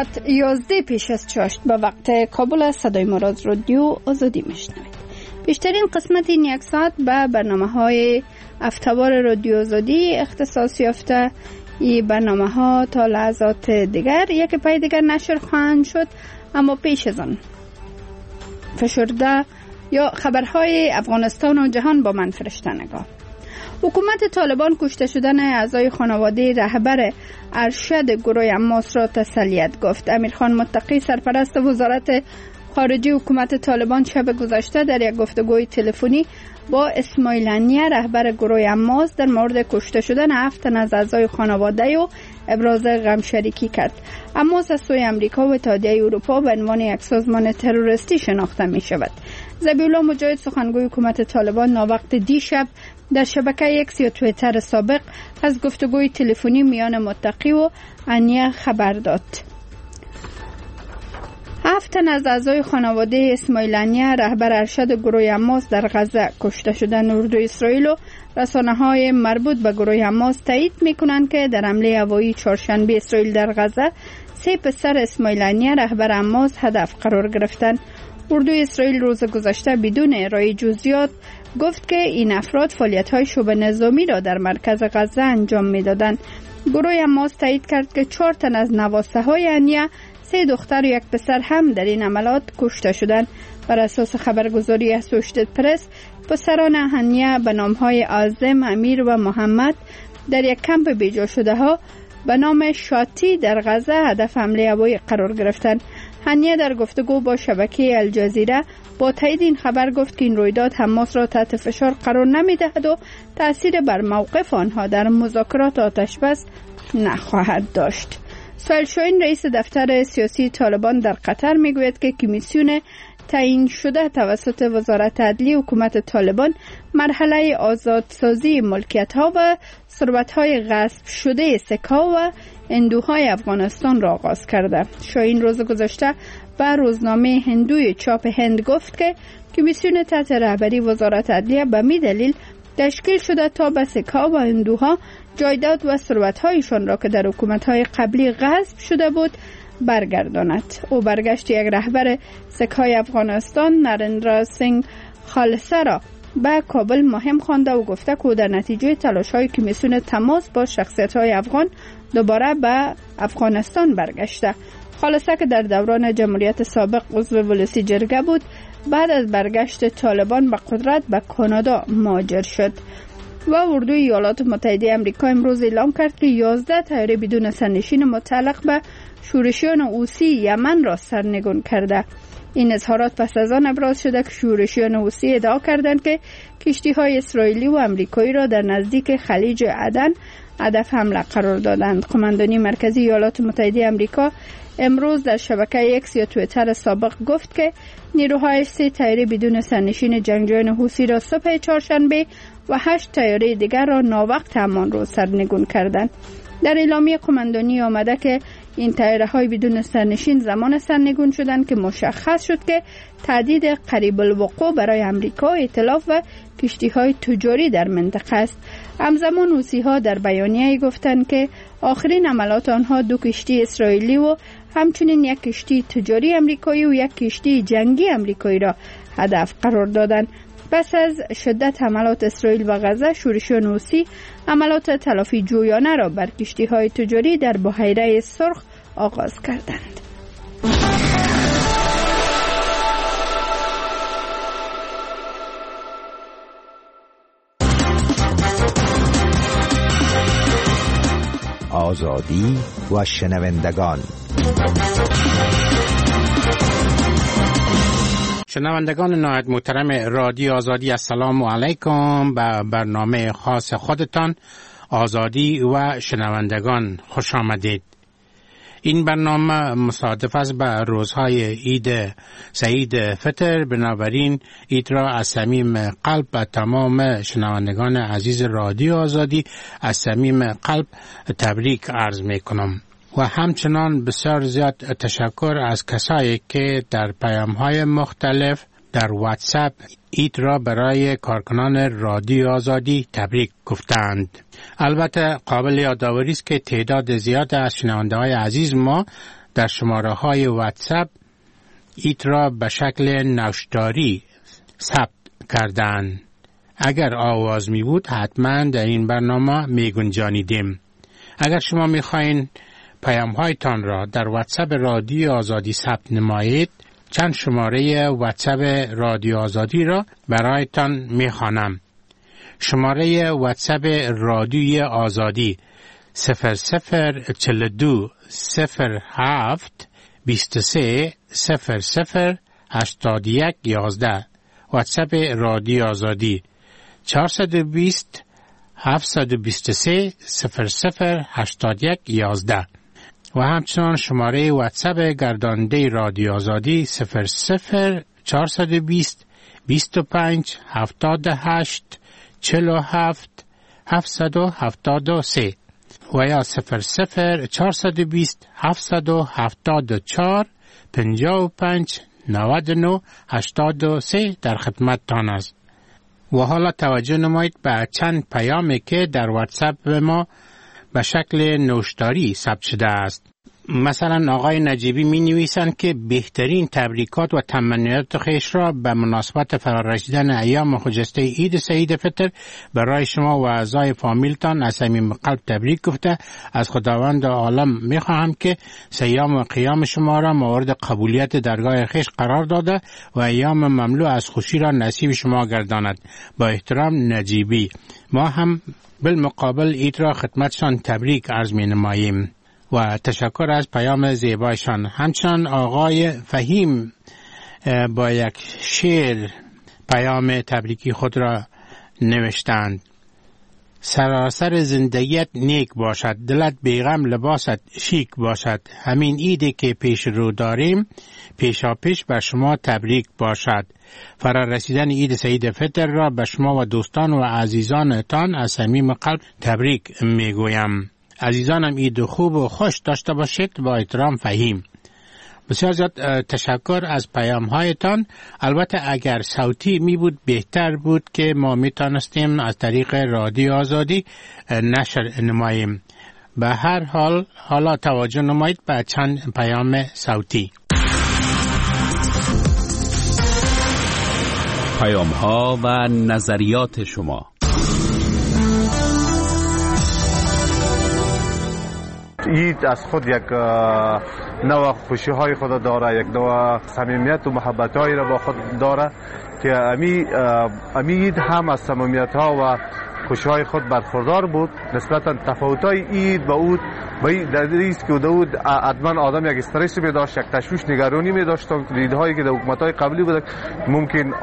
ساعت 11 پیش از 8 به وقت کابل صدای ما از رادیو آزادی میشنوید. بیشترین قسمت این یک ساعت به برنامه‌های هفته‌وار رادیو آزادی اختصاص یافته. این برنامه‌ها تا لحظات دیگر یک پای دیگر نشر خواهند شد، اما پیش از آن فشرده یا خبرهای افغانستان و جهان با من فرشته نگاه. حکومت طالبان کشته شدن اعضای خانواده رهبر ارشد گروه حماس را تسلیت گفت. امیرخان متقی سرپرست وزارت خارجه حکومت طالبان شب گذشته در یک گفتگوی تلفنی با اسماعیل هنیه رهبر گروه حماس در مورد کشته شدن 7 تن از اعضای خانواده و ابراز غم شریکی کرد. حماس از سوی امریکا و اتحادیه اروپا به عنوان یک سازمان تروریستی شناخته می شود. ذبیحالله مجاهد سخنگوی حکومت طالبان ناوقت دیشب در شبکه اکس یا توییتر سابق از گفتگوی تلفنی میان متقی و هنیه خبر داد. 7 تن از اعضای خانواده اسماعیل هنیه رهبر ارشد گروه حماس در غزه کشته شدند. اردوی اسرائیل و رسانه‌های مربوط به گروه حماس تایید می‌کنند که در حمله هوایی چهارشنبه اسرائیل در غزه 3 پسر اسماعیل هنیه رهبر حماس هدف قرار گرفتند. اردوی اسرائیل روز گذشته بدون ارائه جزئیات گفت که این افراد فعالیت‌های شبه نظامی را در مرکز غزه انجام می‌دادند. گروه حماس تایید کرد که 4 تن از نواسه‌های هنیه، 3 دختر و 1 پسر هم در این عملات کشته شدند. بر اساس خبرگزاری اسوشیتد پرس، پسران هنیه به نام‌های عاظم، امیر و محمد در یک کمپ بیجا شده ها به نام شاتی در غزه هدف حمله هوایی قرار گرفتند. هنیه در گفتگو با شبکه الجزیره با تایید این خبر گفت که این رویداد حماس را تحت فشار قرار نمی‌دهد و تأثیر بر موقف آنها در مذاکرات آتش‌بس نخواهد داشت. سهیل شاهین رئیس دفتر سیاسی طالبان در قطر میگوید که کمیسیون تعیین شده توسط وزارت عدلیه حکومت طالبان مرحله آزادسازی ملکیت‌ها و ثروت‌های غصب شده سکه‌ها و هندوهای افغانستان را آغاز کرده. شاهین روز گذشته به روزنامه هندوی چاپ هند گفت که کمیسیون تحت رهبری وزارت عدلیه به می دلیل تشکیل شده تا به سکه‌ها و هندوها جایداد و ثروت‌هایشان را که در حکومت‌های قبلی غصب شده بود برگرداند. او برگشت یک رهبر سکه‌های افغانستان نریندرا سینگ خالصه را به کابل مهم خوانده و گفته که در نتیجه تلاش‌های کمیسیون تماس با شخصیت‌های افغان دوباره به افغانستان برگشته. خالصه که در دوران جمهوریت سابق عضو ولسی جرگه بود، بعد از برگشت طالبان به قدرت به کانادا مهاجر شد. و اردوی ایالات متحده آمریکا امروز اعلام کرد که 11 طیاره بدون سرنشین متعلق به شورشیان حوثی یمن را سرنگون کرده. این اظهارات پس از آن ابراز شده که شورشیان حوثی ادعا کردند که کشتی‌های اسرائیلی و آمریکایی را در نزدیک خلیج عدن هدف حمله قرار دادند. قماندانی مرکزی ایالات متحده آمریکا امروز در شبکه اکس یا توییتر سابق گفت که نیروهای 3 طیاره بدون سرنشین جنگجویان حوثی را صبح چهارشنبه و 8 طیاره دیگر را ناوقت همان روز سرنگون کردند. در اعلامیه قماندانی آمده که این طیاره‌های بدون سرنشین زمان سرنگون شدند که مشخص شد که تهدید قریب الوقوع برای امریکا، ائتلاف و کشتی‌های تجاری در منطقه است. همزمان حوثی‌ها در بیانیه‌ای گفتند که آخرین عملات آنها 2 کشتی اسرائیلی و همچنین 1 کشتی تجاری امریکایی و 1 کشتی جنگی امریکایی را هدف قرار دادند. پس از شدت حملات اسرائیل و غزه، شورشیان حوثی عملات تلافی جویانه را بر کشتی‌های تجاری در بحیره سرخ آغاز کردند. آزادی و شنوندگان. شنوندگان نهایت محترم رادیو آزادی، السلام علیکم. به برنامه خاص خودتان آزادی و شنوندگان خوش آمدید. این برنامه مصادف است به روزهای عید سعید فطر، بنابراین عید را از صمیم قلب به تمام شنوندگان عزیز رادیو آزادی از صمیم قلب تبریک عرض می کنم و همچنان بسیار زیاد تشکر از کسایی که در پیام‌های مختلف در واتساپ عید را برای کارکنان رادیو آزادی تبریک گفتند. البته قابل یادآوری است که تعداد زیاد از شنونده‌های عزیز ما در شماره های واتساپ ایت را به شکل نوشتاری ثبت کردند. اگر آواز می بود حتما در این برنامه می گنجانیدیم. اگر شما می خواین پیام هایتان را در واتساپ رادیو آزادی ثبت نمایید، چند شماره واتساپ رادیو آزادی را برایتان می خوانم. شماره واتساپ رادیو آزادی 0042 07 23 00 81 11. واتساپ رادیو آزادی 420 723 00 81 11 و همچنان شماره واتساپ گرداننده رادیو آزادی 00 420 25 78 47 773 و یا 00 420 774 55 99 83 در خدمت تان است. و حالا توجه نمایید به چند پیامی که در واتساپ ما به شکل نوشتاری ثبت شده است. مثلا آقای نجیبی می نویسند که بهترین تبریکات و تمنیات خویش را به مناسبت فرارسیدن ایام خجسته عید سعید فطر برای شما و اعضای فامیلتان از صمیم قلب تبریک گفته از خداوند عالم می خواهم که صیام و قیام شما را مورد قبولیت درگاه خویش قرار داده و ایام مملو از خوشی را نصیب شما گرداند. با احترام نجیبی. ما هم بالمقابل عید را خدمتشان تبریک عرض می نماییم و تشکر از پیام زیبایشان. همچنان آقای فهیم با یک شعر پیام تبریکی خود را نوشتند. سراسر زندگیت نیک باشد، دلت بیغم لباست شیک باشد. همین عیدی که پیش رو داریم پیشا پیش بر شما تبریک باشد. فرا رسیدن عید سعید فطر را به شما و دوستان و عزیزانتان از صمیم قلب تبریک میگویم. عزیزانم عید خوب و خوش داشته باشید. با احترام فهیم. بسیار زیاد تشکر از پیام هایتان. البته اگر صوتی می بود بهتر بود که ما می تانستیم از طریق رادیو آزادی نشر نماییم. به هر حال حالا توجه نمایید به چند پیام صوتی. پیام ها و نظریات شما. عید از خود یک نوع خوشی های خود داره، یک نوع صمیمیت و محبت هایی را با خود داره که امی عید هم از صمیمیت ها و خوشی های خود برخوردار بود. نسبتا تفاوت های عید با اود در است که داود حتما آدم یک استرسی می داشت، یک تشویش نگرانی می داشت. ایدهایی که در حکومت های قبلی بود ممکن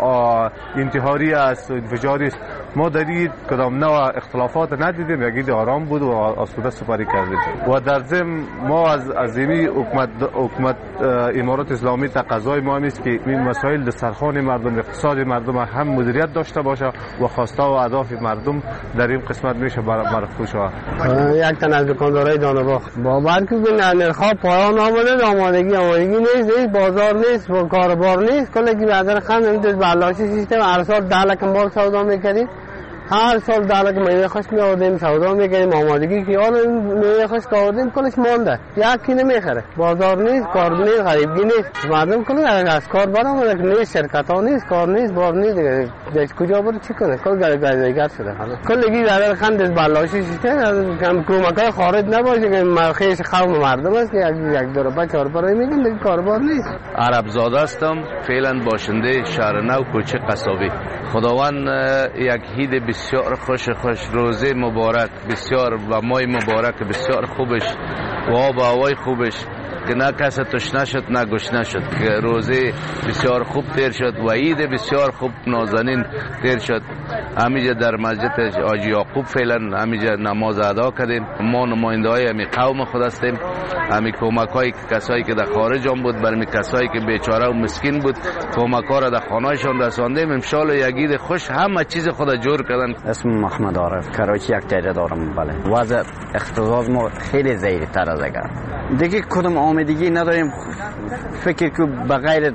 انتحاری است، انفجاری است. ما در عید کدام نوع اختلافات ندیدیم، یک عید آرام بود و آسوده سپری کردیم. و در ضمن ما از عظیمی حکومت امارات اسلامی تقاضای ما است که این مسائل در سرخوان مردم، اقتصاد مردم هم مدیریت داشته باشه و خواسته و اهداف مردم در این قسمت میشه مرفوع شود. یک تن از دکاندارای دانباغ باور که نرخ‌ها پایان آمده، آمادگی نیست، بازار نیست، کاربار نیست. کلی که بازار خان در بلاشی سیستم هر سال 10 لک مال سودا می‌کردیم. هر سال 10 لک میوه خشک می‌آوردیم سودا می‌کردیم. آمادگی که حالا میوه خشک آوردیم کلش مانده. یکی نمیخره. بازار نیست، کار نیست، غریبی نیست. مردم کلی از کار برآمده نیست، شرکت‌ها نیست، کار نیست، بار نیست. دیگه کجا بره چی کنه؟ کل گردگر شده حالا. کلی که بازار خان در بلاشی سیستم کم کمکای خارج نباشه که مرخیش قوم مردم است که یک دو روپا 4 روپا میدن دیگه کاربار نیست. عرب زاده هستم، فعلا باشنده شهر نو کوچه قصابی. خداوند یک عید بسیار خوش روزه مبارک بسیار و ماه مبارک بسیار خوبش و آب و هوای خوبش که نه کس تشنه شد نه گشنه شد، که روزه بسیار خوب تیر شد و عید بسیار خوب نازنین تیر شد. همینجا در مسجد حاجی یعقوب فعلا همینجا نماز ادا کردیم. ما نماینده های همین قوم خود هستیم. همین کمک های کسایی که در خارج هم بود برای کسایی که بیچاره و مسکین بود کمک ها را در خانه‌شان رساندیم. ان شاء الله یک عید خوش همه چیز خود جور کردن. اسم محمد عارف، کراچی یک تیره دارم. بله وضع اقتصاد ما خیلی ضعیف تر از اگر دیگه کدوم آمدگی نداریم. فکر که بغیر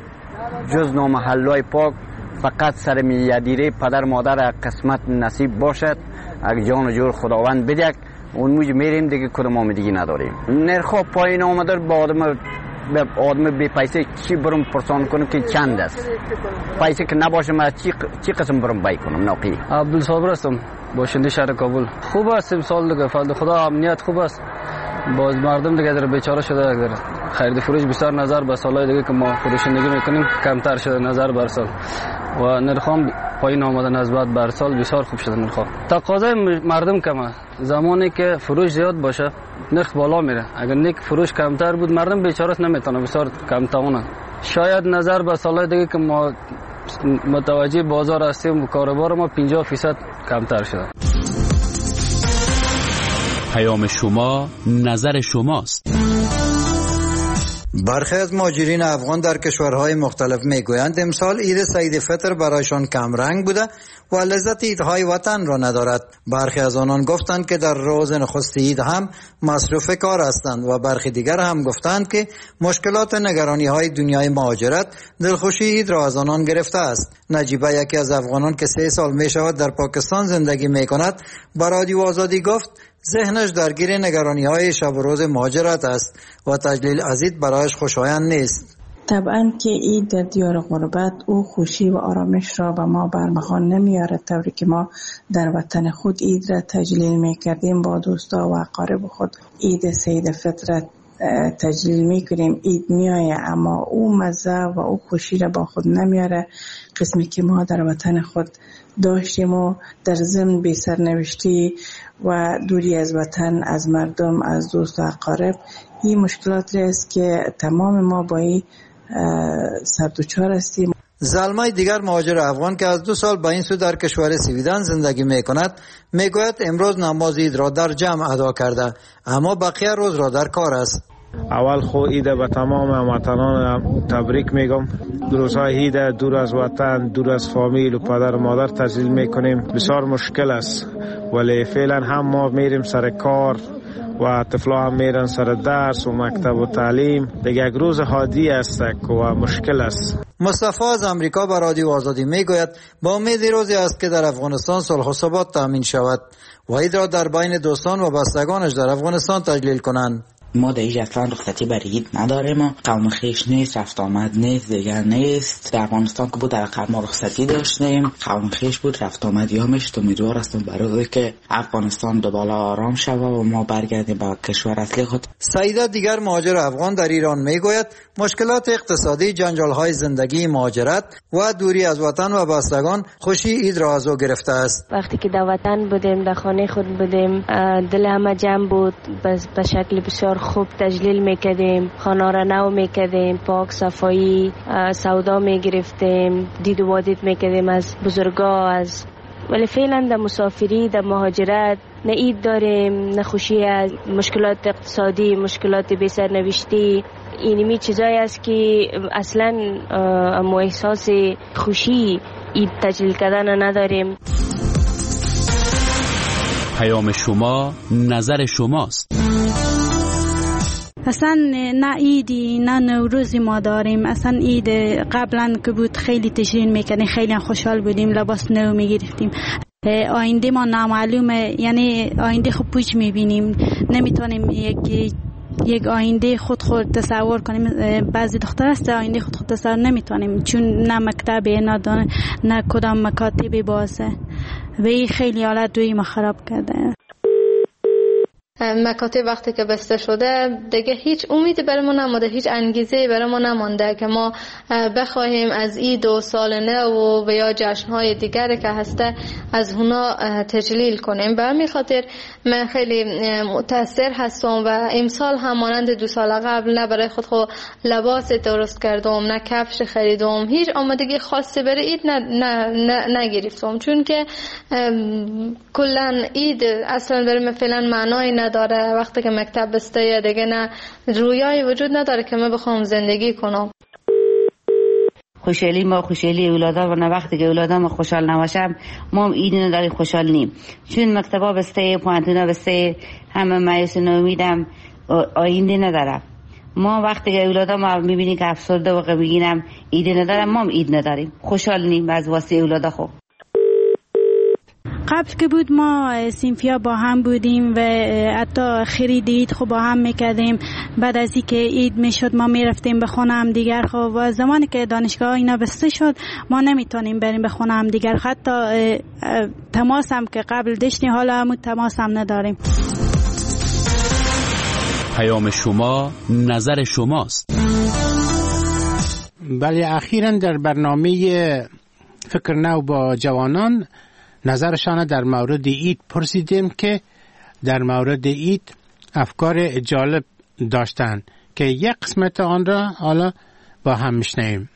جز نامحلای پاک فقط سر میلیاردیری پدر مادر قسمت نصیب باشد، اگه جان و جور خداوند بدهد اون موج میریم دیگه کدوم آمدگی نداریم. نرخ پایین آمده با آدم به آدم بی پیسه چی برم پرسان کنم که چند است؟ پیسه که نباشه من چی قسم برم بای کنم؟ ناقی عبدالصابر هستم، باشنده شهر کابل. خوب است امسال دیگه، فضل خدا امنیت خوب است. باز مردم دیگه در بیچاره شده، در خرید فروش بسیار نظر به سالهای دیگه که ما فروشندگی میکنیم کمتر شده نظر بر سال و نرخام پایین آمدن از بعد بر سال بسیار خوب شده نرخ. تقاضای مردم کمه، زمانی که فروش زیاد باشه نرخ بالا میره، اگر نیک فروش کمتر بود مردم بیچاره نمیتونه، بسیار کم تاونه. شاید نظر به سالهای دیگه که ما متوجه بازار هستیم و کاروبار ما 50% کمتر شده. پیام شما نظر شماست. برخی از مهاجرین افغان در کشورهای مختلف میگویند امسال عید سعید فطر برایشان کم رنگ بوده و لذت عیدهای وطن را ندارد. برخی از آنان گفتند که در روز نخست عید هم مصروف کار هستند و برخی دیگر هم گفتند که مشکلات نگرانی های دنیای مهاجرت دلخوشی عید را از آنان گرفته است. نجیبه یکی از افغانان که 3 سال می شود در پاکستان زندگی می کند به رادیو آزادی گفت ذهنش درگیر نگرانی‌های شب و روز مهاجرت است و تجلیل از عید برایش خوشایند نیست. طبعا که عید در دیار غربت او خوشی و آرامش را به ما برمغان نمیاره، طوری که ما در وطن خود عید را تجلیل میکردیم با دوستا و اقارب خود. عید سید فطر تجلیل میکنیم، عید میایه اما او مزه و او خوشی را با خود نمیاره قسمی که ما در وطن خود داشتیم و در ضمن بی سرنوشتی و دوری از وطن، از مردم، از دوست و اقارب. این مشکلاتی است که تمام ما با این سردوچار هستیم. زلمه دیگر مهاجر افغان که از 2 سال به این سو در کشور سویدن زندگی می کند میگوید امروز نماز عید را در جمع ادا کرده اما بقیه روز را در کار است. اول خو عید به تمام هموطنان تبریک میگم. روزهای عید دور از وطن، دور از فامیل و پدر و مادر تجلیل میکنیم. بسیار مشکل است ولی فعلا هم ما میریم سر کار و طفلا هم میرن سر درس و مکتب و تعلیم. دیگه یک روز عادی است و مشکل است. مصطفی از امریکا به رادیو آزادی میگوید با امید روزی است که در افغانستان صلح و ثبات تامین شود و عید را در بین دوستان و بستگانش در افغانستان تجلیل کنند. ما در اینجا اصلا رخصتی برای عید نداریم، قوم خویش نیست، رفت آمد نیست، دیگر نیست. در افغانستان که بود در قبل ما رخصتی داشتیم، قوم خویش بود، رفت آمدی ها میشد. امیدوار هستم برای که افغانستان دوباره آرام شود و ما برگردیم به کشور اصلی خود. سعیده دیگر مهاجر افغان در ایران میگوید مشکلات اقتصادی، جنجال های زندگی، مهاجرت و دوری از وطن و بستگان خوشی عید را از او گرفته است. وقتی که در وطن بودیم، در خانه خود بودیم، دل همه جمع بود، به شکل بسیار خوب تجلیل میکردیم، خانه را نو میکردیم، پاک صفایی، سودا میگرفتیم، دید و وادید میکردیم از بزرگا. ولی فعلا در مسافری، در مهاجرت نه عید داریم، نه خوشی از مشکلات اقتصادی، مشکلات بی سرنوشتی. اینمی چیزایی است که اصلا ما احساس خوشی عید تجلیل کردن نداریم. پیام شما نظر شماست. اصلا نه عیدی نه نوروزی ما داریم. اصلا عید قبلا که بود خیلی تجلیل میکنیم، خیلی خوشحال بودیم، لباس نو میگرفتیم. آینده ما نامعلومه، یعنی آینده خود پوچ میبینیم، نمیتونیم یک آینده خود تصور کنیم. بعضی دختر است آینده خود تصور نمیتونیم، چون نه مکتب نه کدام مکاتب بازه و این خیلی حالت دوی ما خراب کرده. مکاتب وقتی که بسته شده دیگه هیچ امیدی برای ما نمونده، هیچ انگیزه برای ما نمونده که ما بخواهیم از عید و سال نو و یا جشن‌های دیگری که هسته از اونا تجلیل کنیم. به همین خاطر من خیلی متاثر هستم و امسال هم مانند 2 سال قبل نه برای خود لباس درست کردم، نه کفش خریدم، هیچ آمادگی خاصی برای عید نگرفتم، چون که کلا عید اصلا برای من فعلا معنای نداره. وقتی که مکتب بسته دیگه نه رویایی وجود نداره که من بخوام زندگی کنم. خوشحالی ما خوشحالی اولادا و نه وقتی که اولادا خوشحال نباشم ما عید نداری خوشحال نیم، چون مکتبا بسته، پوانتونا بسته، همه مایوس و امیدم آینده نداره. ما وقتی که اولادا ما میبینیم که افسرده و میگینم عید ندارم، ما عید نداریم، خوشحال نیم از واسه اولادا. خوب قبل که بود ما سینفیا با هم بودیم و حتی خرید عید خب با هم میکردیم. بعد از اینکه عید میشد ما میرفتیم به خونه هم دیگر. خب و زمانی که دانشگاه اینا بسته شد ما نمیتونیم بریم به خونه هم دیگر. حتی تماس هم که قبل داشتیم حالا هم تماس هم نداریم. پیام شما نظر شماست. بله، اخیراً در برنامه فکر نو با جوانان نظرشان در مورد عید پرسیدیم که در مورد عید افکار جالب داشتن که یک قسمت آن را حالا با هم میشنویم.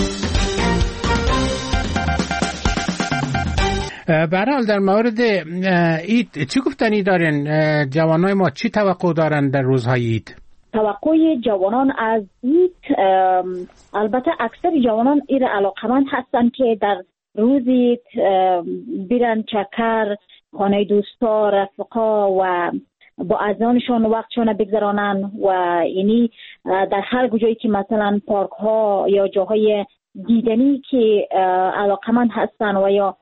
به هر حال در مورد عید چی گفتنی دارین؟ جوانای ما چی توقع دارن در روزهای عید؟ توقع جوانان از عید، البته اکثر جوانان این علاقمند هستن که در روز عید بیرن چکر، خانه دوستا، رفقا و با ازانشان وقتشان بگذرانن و یعنی در هر کجایی که مثلا پارک ها یا جاهای دیدنی که علاقمند هستن و یا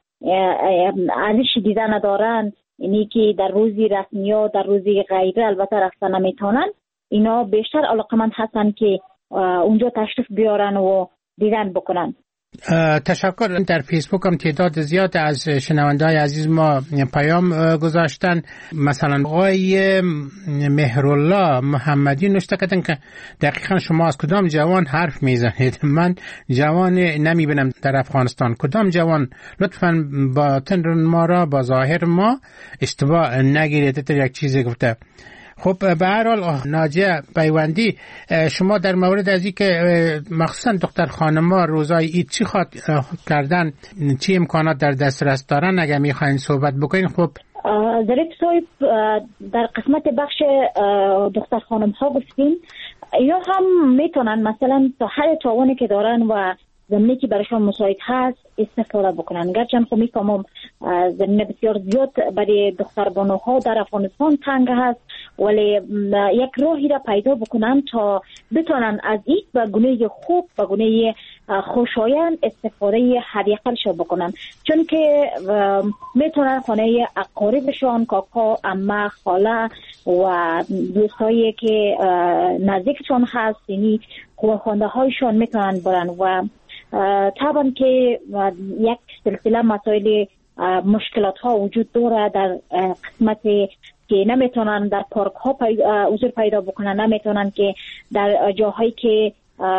ارزش دیدن ندارن، یعنی که در روزی رسمی یا در روزی غیره البته رفتن نمیتونن، اینا بیشتر علاقمند هستن که اونجا تشریف بیارن و دیدن بکنن. تشکر. در فیسبوک هم تعداد زیاد از شنونده‌های عزیز ما پیام گذاشتن. مثلا آقای مهرالله محمدی نوشته کردن که دقیقا شما از کدام جوان حرف میزنید؟ من جوان نمیبینم در افغانستان. کدام جوان؟ لطفاً باطن ما را با ظاهر ما اشتباه نگیرید. تا یک چیزی گفته. خب به هر حال ناجیه پیوندی، شما در مورد از این که مخصوصا دختر خانم‌ها روزای عید چی خواد کردن، چی امکانات در دسترس دارن، اگر میخواین صحبت بکنین؟ خب ظریف صاحب در قسمت بخش دختر خانم‌ها گفتین، اینا هم میتونن مثلا تا هر توانی که دارن و زمینی که برایشان مساعد هست استفاده بکنن. گرچه خب میفهمم زمینه بسیار زیاد برای دختر بانوها در افغانستان تنگ هست، ولی یک راهی را پیدا بکنن تا بتونن از این به گونه خوب به گونه خوشایند استفاده حداقلش بکنن، چون که میتونن خانه اقاربشان، کاکا، عمه، خاله و دوستایی که نزدیکشان هست، یعنی خانواده هایشان میتونن برن و طبعا که یک سلسله مسائل مشکلات ها وجود داره در قسمت که نمیتونن در پارک ها حضور پیدا بکنن، نمیتونن که در جاهایی که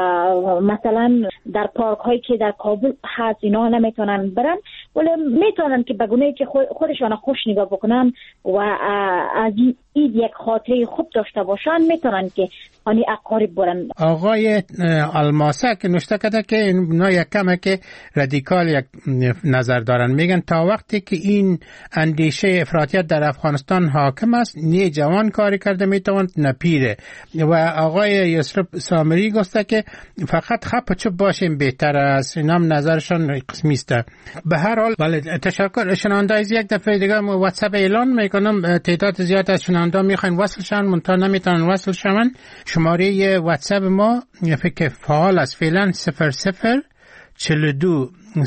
مثلا در پارک هایی که در کابل هست اینا نمیتونن برن، ولی میتونن که به گونه‌ای که خودشان خوش نگاه بکنن و از این یک خاطره خوب داشته باشن میتونن که خانه اقارب برن. آقای الماسک نوشته کرده که اینا یک کمه که رادیکال یک نظر دارن، میگن تا وقتی که این اندیشه افراطیت در افغانستان حاکم است نه جوان کاری کرده میتوان نه پیره. و آقای یسرب سامری گفته که فقط خپ چوب باشیم بهتر است. اینا هم نظرشان قسمی است. به هر حال بله تشکر. شنونده از یک دفعه دیگه واتساپ اعلان میکنم تعداد زیاد از شنونده میخواین وصل شون منتها نمیتونن وصل شون. شماره واتساپ ما فکر فعال است فعلا 00 42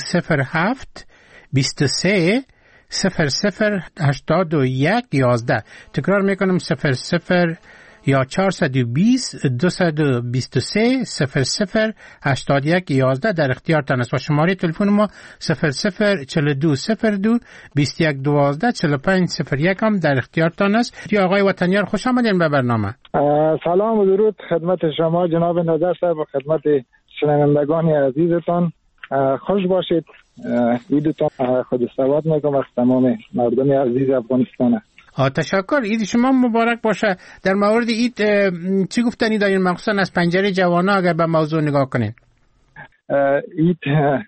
07 23 00 81 11. تکرار میکنم 00 یا 420 223 00 81 11 در اختیارتان است و شماره تلفن ما 00 42 02 21 12 45 01 هم در اختیارتان است. آقای وطنیار خوش آمدین به برنامه. سلام و درود خدمت شما جناب نظر صاحب و خدمت شنوندگان عزیزتان. خوش باشید. عیدتان خود ثواب میگم از تمام مردم عزیز افغانستان. تشکر. عید شما مبارک باشه. در مورد عید چی گفتنی دارین مخصوصا از پنجره جوانا اگر به موضوع نگاه کنین؟ عید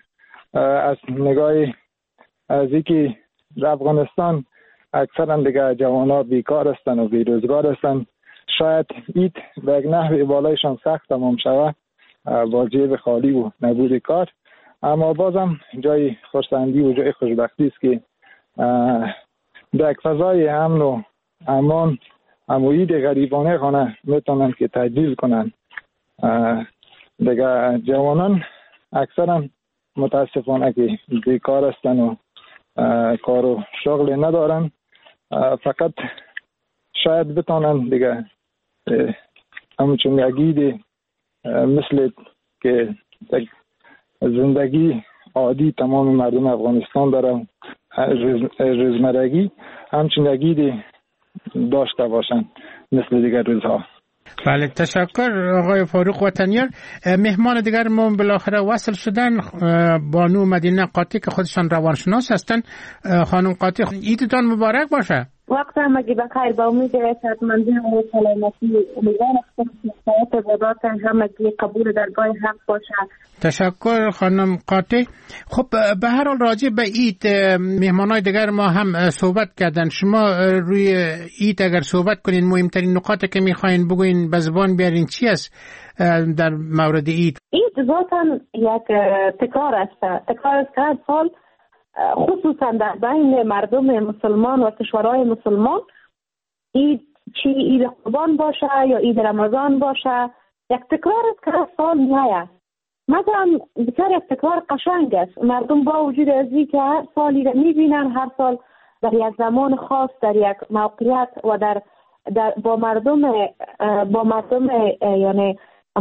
از نگاه از اینکه در افغانستان اکثرا دیگه جوانا بیکار هستن و بیروزگار هستن، شاید عید به یک نحوی بالایشان سخت تمام شود با جیب خالی و نبود کار، اما بازم جای خرسندی و جای خوشبختی است که در یک فضای امن و امان عید غریبانه خانه میتونن که تجلیل کنن. دیگه جوانان اکثرا متاسفانه که بیکار هستن و کار و شغلی ندارن، فقط شاید بتانن دیگه همچون یگید مثل که زندگی عادی تمام مردم افغانستان دارن روزمرگی همچون یگید داشته باشن مثل دیگر روزها. بله، تشکر آقای فاروق وطنیار. مهمان دیگر ما بالاخره وصل شدن، بانو مدینه قاطی که خودشان روانشناس هستن. خانم قاطی، عیدتان مبارک باشه. وقت همگی بخیر، با امید صحتمندی و سلامتی. امیدوارم که عبادات همگی قبول درگاه حق باشه. تشکر خانم قاطی. خب به هر حال راجع به عید مهمانای دیگر ما هم صحبت کردن. شما روی عید اگر صحبت کنین، مهمترین نکاتی که میخواین بگوین به زبان بیارین چی است در مورد عید؟ عید ذاتاً یک تکرار است که هر سال خصوصا در بین مردم مسلمان و کشورهای مسلمان، عید چی عید قربان باشه یا عید رمضان باشه، یک تکرار است که هر سال میآید. مثلا بسیار یک تکرار قشنگ است. مردم با وجود از این که هر سالی را میبینن، هر سال در یک زمان خاص در یک موقعیت و در با مردم یعنی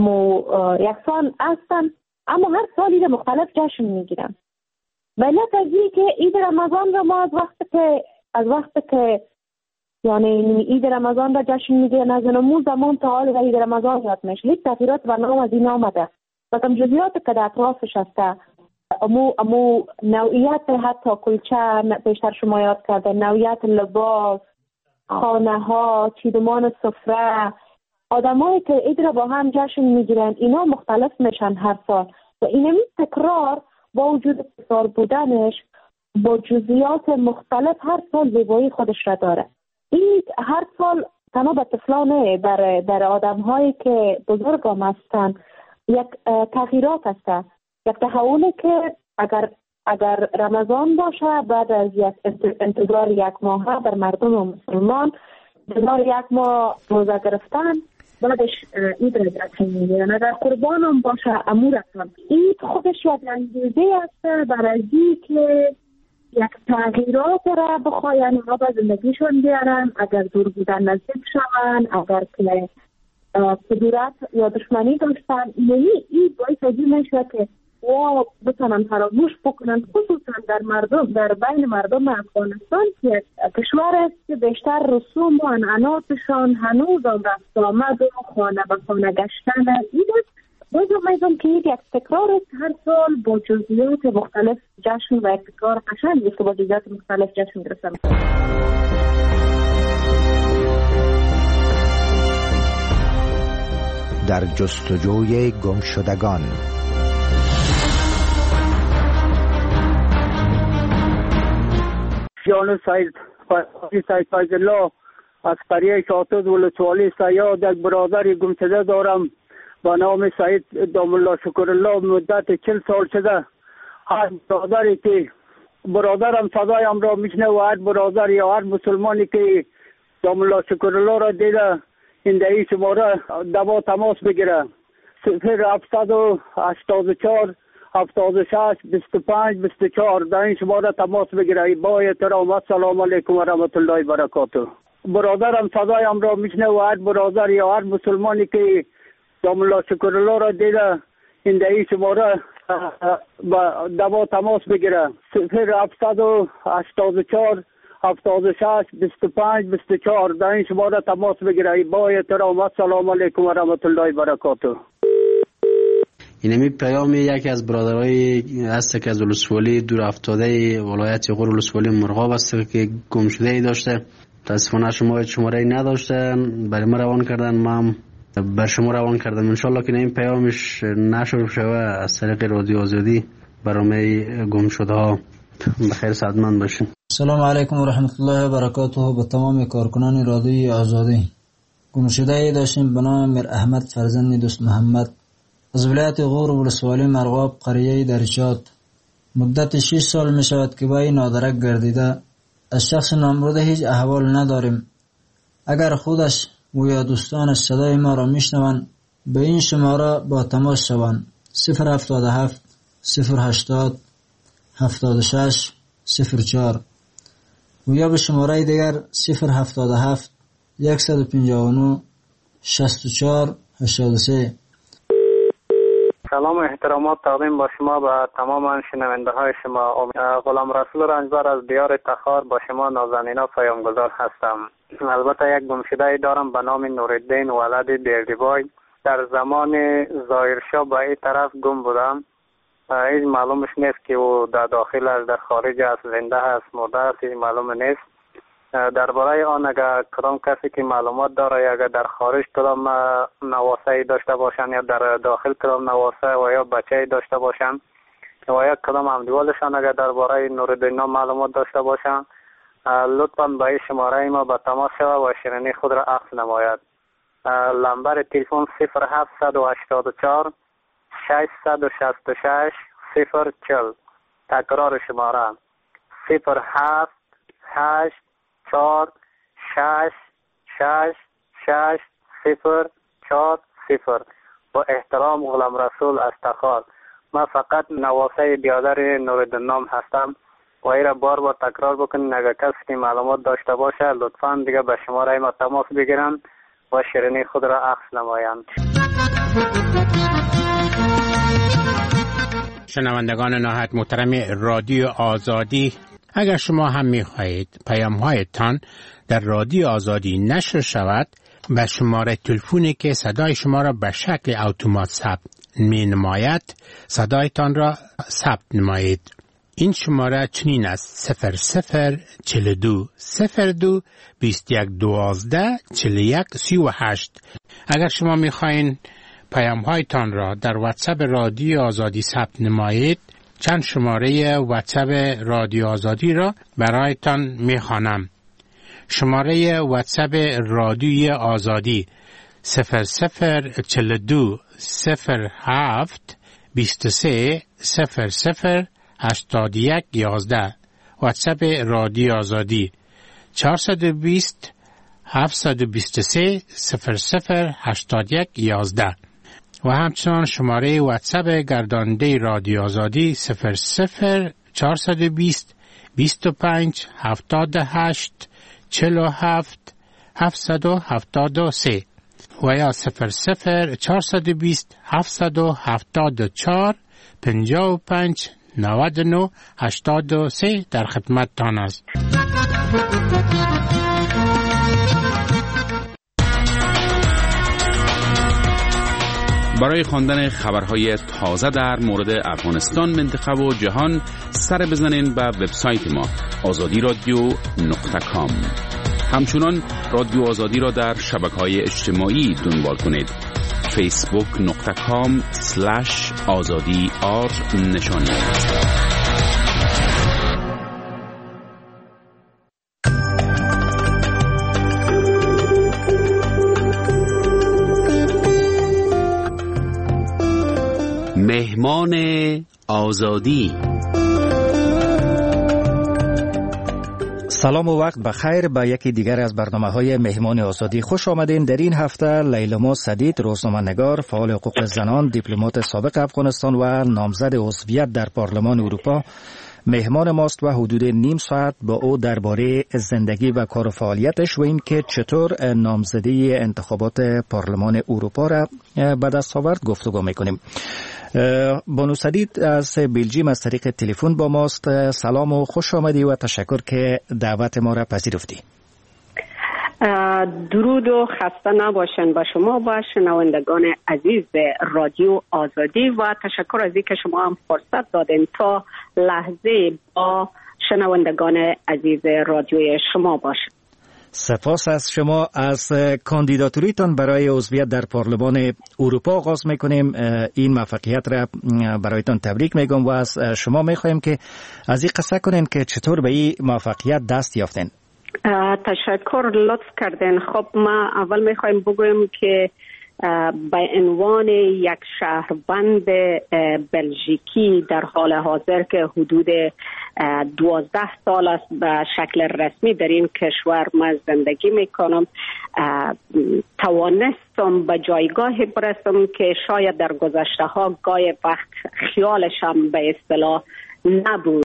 یکسان هستن، اما هر سالی را مختلف جشن میگیرن. به علت از این که عید رمضان را ما از وقت که یعنی عید رمضان را جشن میگیرن، از نمو زمان تا حال عید رمضان یاد میشه. یک تغییرات و نام از این آمده و کم جزئیات که در اطرافش هسته، امو نوعیت حتی کلچه بیشتر شما یاد کرده، نوعیت لباس، خانه ها، چیدمان سفره، آدمایی که عید را با هم جشن میگیرن، اینا مختلف میشن هر سال و اینمی تکرار با وجود تکرار بودنش با جزئیات مختلف هر سال زیبایی خودش را داره. این هر سال تنها به طفلانه در آدم هایی که بزرگ هم هستن یک تغییرات هسته، یک تحولی که اگر رمضان باشه بعد از یک انتظار یک ماه در مردم مسلمان، انتظار یک ماه روزه گرفتن، بعدش عید را جشن میگیرن. اگر قربان هم باشه امورتان، عید خودش یک انگیزه است برای که یک تغییرات را بخواین ها به زندگیشون بیارن. اگر دور بودن نزدیک شون، اگر که کدورت یا دشمنی داشتن، یعنی عید باعث از این میشه که بتونن فراموش بکنن، خصوصا در بین مردم افغانستان که کشور است که بیشتر رسوم و عنعناتشان هنوز هم رفت آمد و خانه به خانه گشتن عید است. باید میگم که یک تکرار است هر سال با جزئیات مختلف جشن و یک تکرار قشنگ است که با جزئیات مختلف جشن گرفته میشه. در جستجوی گمشدگان. جان سید فیض الله از قریه شاطد ولسوالی سیاد یک برادر گمشده دارم با نام سید دام الله شکر الله. مدت 40 سال شده هر برادری که برادرم صدایم را میشنه و هر برادر یا هر مسلمانی که دام الله شکر الله را دیده این دهی شماره دوا تماس بگیره 0784 76 25 24 در این شماره تماس بگیره. با احترام السلام علیکم و رحمت الله و برکاته. برادرم صدایم را میشنه و هر برادر یا هر مسلمانی که دام الله شکر الله را دیده این دهی شماره دوا تماس بگیره 0784 76 25 24 در این شماره تماس بگیره. با احترام السلام علیکم و رحمت الله و برکاته. اینمی پیام یکی از برادرای هست که از ولسوالی دور افتاده ولایت غور ولسوالی مرغاب است که گم شده ای داشته. متاسفانه شماره نداشته، برای ما روان کردن، ما بر شما روان کردم. انشالله که این پیامش نشر شوه از طریق رادیو آزادی برای گم شده ها. بخیر سعادتمند باشین. سلام علیکم و رحمت الله و برکاته. به تمام کارکنان رادیو آزادی. گم شده ای داشتیم به نام میر احمد فرزند دوست محمد از ولایت غور ولسوالی مرغاب قریه درشات. مدت 6 سال می شود که با این نادرک گردیده. از شخص نامبرده هیچ احوال نداریم. اگر خودش و یا دوستانش صدای ما را میشنوند به این شماره با تماس شوند 077 080 76 04 و یا به شماره دیگر 077 159 64 83. سلام و احترامات تقدیم با شما و تمام شنونده های شما. غلام رسول رنجبر از دیار تخار با شما نازنینا پیامگذار هستم. البته یک گمشده دارم به نام نورالدین ولد بیردیبای. در زمان ظاهرشاه به این طرف گم بودم. هیچ معلومش نیست که او در داخل است، در خارج است، زنده است، مرده است، هیچ معلوم نیست. درباره آن اگر کدام کسی که معلومات داره، اگر در خارج کدام نواسه داشته باشن یا در داخل کدام نواسه و یا بچه داشته باشن و یا کدام همدیوالشان اگر درباره نورالدین معلومات داشته باشن، لطفاً به این شماره ما به تماس شود و شیرینی خود را عکس نماید. نمبر تلفن 0784 666 040. تکرار شماره 078 4 6 6 6 0 4 0. با احترام غلام رسول از تخار. من فقط نواسه بیادر نورالدین هستم و ایره بار بار تکرار بکنین. اگر کسی که معلومات داشته باشه لطفاً دیگه به شماره ما تماس بگیرن و شیرینی خود را عکس نمایند. شنوندگان نهایت محترم رادیو آزادی، اگر شما هم می‌خواهید پیام‌هایتان در رادیو آزادی نشر شود، به شماره تلفنی که صدای شما را به شکل اتومات ثبت می‌نماید صدایتان را ثبت نمایید. این شماره چنین است: 0042 02 21 12 41 38. اگر شما می‌خواهید پیام‌هایتان را در واتساپ رادیو آزادی ثبت نمایید، چند شماره واتساپ رادیو آزادی را برایتان می‌خوانم. شماره واتساپ رادیو آزادی 0042 07 23 00 81 11. واتساپ رادیو آزادی 420 723 00 81 11. و همچنان شماره واتساپ گرداننده رادیو آزادی 00 420 25 78 47 773 و یا 00 420 774 55 99 83 در خدمت تان است. برای خواندن خبرهای تازه در مورد افغانستان، منطقه و جهان سر بزنین به وبسایت ما azadiradio.com. همچنان رادیو آزادی را در شبکه‌های اجتماعی دنبال کنید. facebook.com/azadi_r نشانی. مهمان آزادی. سلام و وقت بخیر به یکی دیگر از برنامه‌های مهمان آزادی خوش آمدین. در این هفته لیلما سدید، روزنامه‌نگار، فعال حقوق زنان، دیپلمات سابق افغانستان و نامزد عضویت در پارلمان اروپا مهمان ماست و حدود نیم ساعت با او درباره زندگی و کار و فعالیتش و این که چطور نامزدی انتخابات پارلمان اروپا را به دست آورد گفتگو می‌کنیم. بانو سدید از بلژیم از طریق تلفن با ماست. سلام و خوش آمدی و تشکر که دعوت ما را پذیرفتی. درود و خسته نباشن با شما و شنوندگان عزیز رادیو آزادی و تشکر از اینکه شما هم فرصت دادین تا لحظه با شنوندگان عزیز رادیوی شما باشم. سپاس از شما. از کاندیداتوریتان برای عضویت در پارلمان اروپا آغاز میکنیم. این موفقیت را برایتان تبریک میگم و از شما میخوایم که از این قصه کنین که چطور به این موفقیت دست یافتین. تشکر، لطف کردین. خب ما اول میخوایم بگویم که به عنوان یک شهروند بلژیکی در حال حاضر که حدود 12 سال است به شکل رسمی در این کشور من زندگی میکنم، توانستم به جایگاهی برسم که شاید در گذشته ها گاهی وقت خیالشم به اصطلاح نبود.